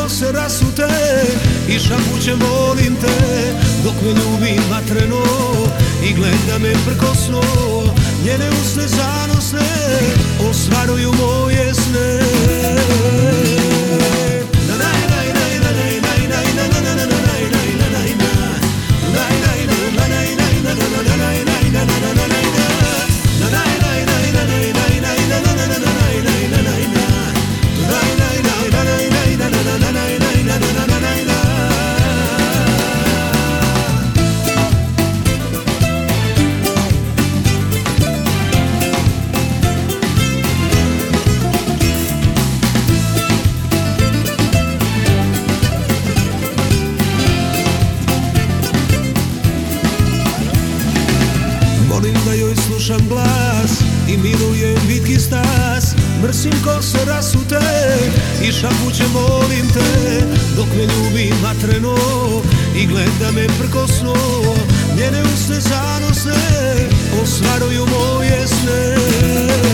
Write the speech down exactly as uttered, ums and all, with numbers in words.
kose rasute i šapuće molim te, dok me ljubi vatreno i gleda me prkosno. Njene usne zanosne ostvaruju moje sne. Volim da joj slušam glas i milujem vitki stas. Mrsim kose rasute i šapuće molim te, dok me ljubi vatreno i gleda me prkosno. Njene usne zanosne ostvaruju moje sne.